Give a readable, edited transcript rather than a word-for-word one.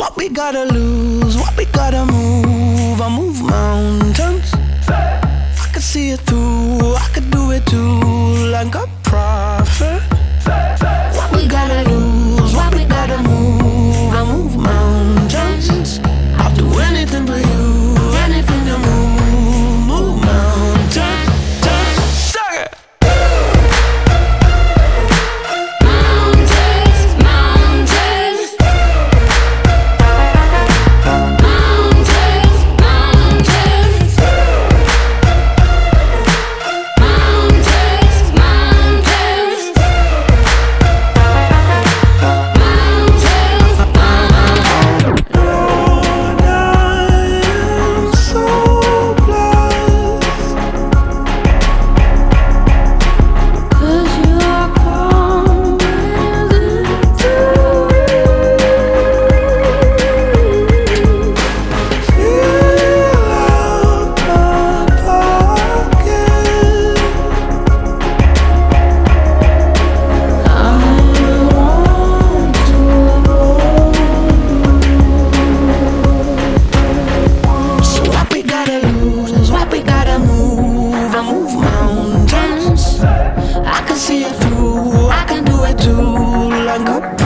What we gotta lose, what we gotta move. I move mountains, I could see it through, I could do it too, like a prophet. What we gotta lose, what we gotta move. I move mountains, I'll do anything for you, anything to move mountains. Suck it! I can see it through, I can do it too, like a